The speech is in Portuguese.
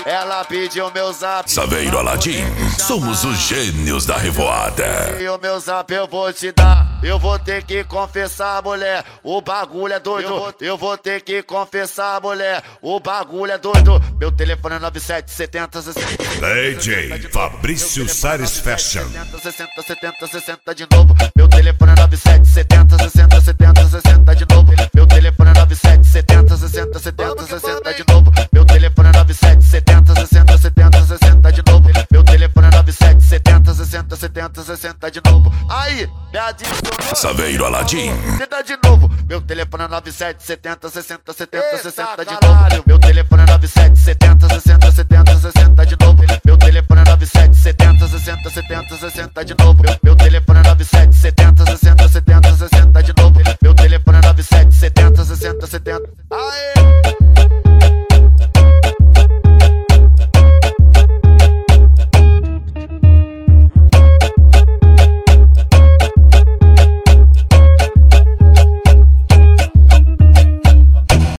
ela pediu meu zap. Saveiro Aladim, somos os gênios da revoada. E o meu zap eu vou te dar. Eu vou ter que confessar, mulher, o bagulho é doido. Eu vou ter que confessar, mulher, o bagulho é doido. Meu telefone é 9770 60. DJ Fabrício Sares Fashion. 60 de novo. Meu telefone é 9770 60 de novo. Meu telefone é 9770 60 de novo. Meu telefone é 9770 60 de novo. Meu telefone é 9770 60 de novo. Aí, me adicionou. Saveiro Aladim. Tenta de novo. Meu telefone é 9770 60 de novo. Meu telefone é 9770